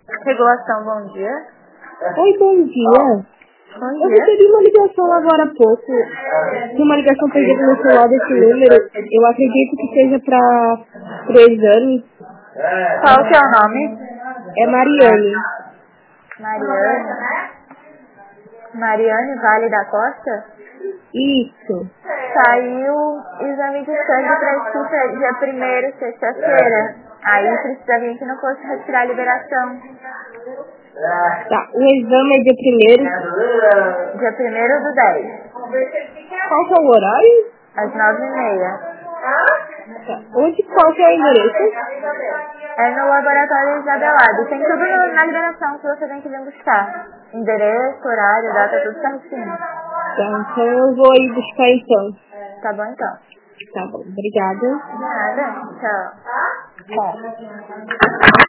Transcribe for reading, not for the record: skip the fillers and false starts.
Regulação, bom dia. Oi, bom dia. Bom Eu dia. recebi uma ligação agora há pouco. Tem uma ligação perdida no celular desse número. Eu acredito que seja para o exame. Qual que é o nome? É Mariane. Mariane. Mariane Vale da Costa? Isso. Saiu exame de sangue para escuta dia 1º, sexta-feira. Aí precisa vir aqui no posto retirar a liberação. Tá, o exame é dia 1º. Dia 1º do 10, Qual que é o horário? às 9h30. Tá. Qual que é o endereço? É no laboratório Isabelado. Tem tudo na liberação que você tem que vir buscar. Endereço, horário, data, tudo certinho. Tá, então eu vou ir buscar então. Tá bom então? Tá bom, obrigada. De nada. Tchau. Tchau.